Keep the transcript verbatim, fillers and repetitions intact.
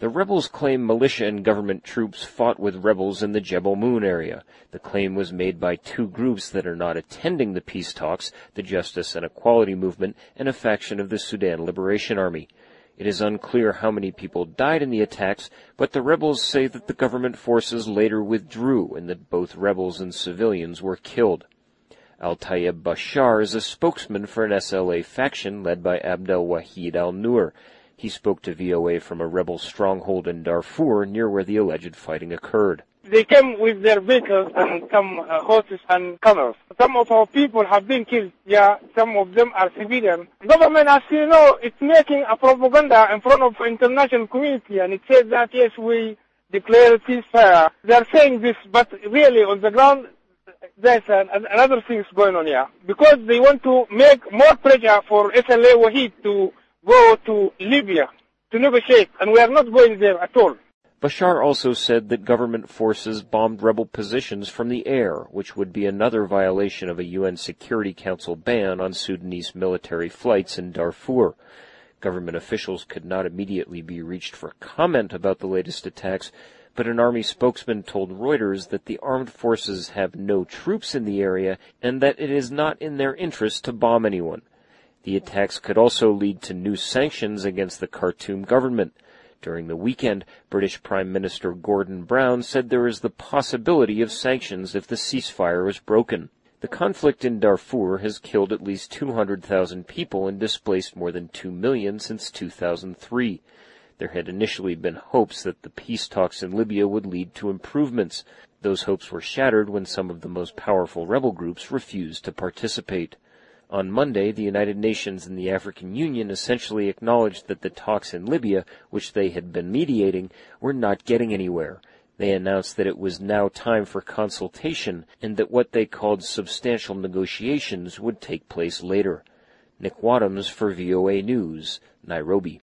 The rebels claim militia and government troops fought with rebels in the Jebel Moon area. The claim was made by two groups that are not attending the peace talks, the Justice and Equality Movement and a faction of the Sudan Liberation Army. It is unclear how many people died in the attacks, but the rebels say that the government forces later withdrew and that both rebels and civilians were killed. Al-Tayyib Bashar is a spokesman for an S L A faction led by Abdel Wahid al-Nur. He spoke to V O A from a rebel stronghold in Darfur near where the alleged fighting occurred. They came with their vehicles and some uh, horses and camels. Some of our people have been killed. Yeah, some of them are civilian. Government, as you know, it's making a propaganda in front of international community, and it says that, yes, we declare ceasefire. They are saying this, but really on the ground, there's an, another thing going on here. Because they want to make more pressure for S L A Wahid to go to Libya to negotiate, and we are not going there at all. Bashar also said that government forces bombed rebel positions from the air, which would be another violation of a U N Security Council ban on Sudanese military flights in Darfur. Government officials could not immediately be reached for comment about the latest attacks, but an army spokesman told Reuters that the armed forces have no troops in the area and that it is not in their interest to bomb anyone. The attacks could also lead to new sanctions against the Khartoum government. During the weekend, British Prime Minister Gordon Brown said there is the possibility of sanctions if the ceasefire is broken. The conflict in Darfur has killed at least two hundred thousand people and displaced more than two million since two thousand three. There had initially been hopes that the peace talks in Libya would lead to improvements. Those hopes were shattered when some of the most powerful rebel groups refused to participate. On Monday, the United Nations and the African Union essentially acknowledged that the talks in Libya, which they had been mediating, were not getting anywhere. They announced that it was now time for consultation and that what they called substantial negotiations would take place later. Nick Wadhams for V O A News, Nairobi.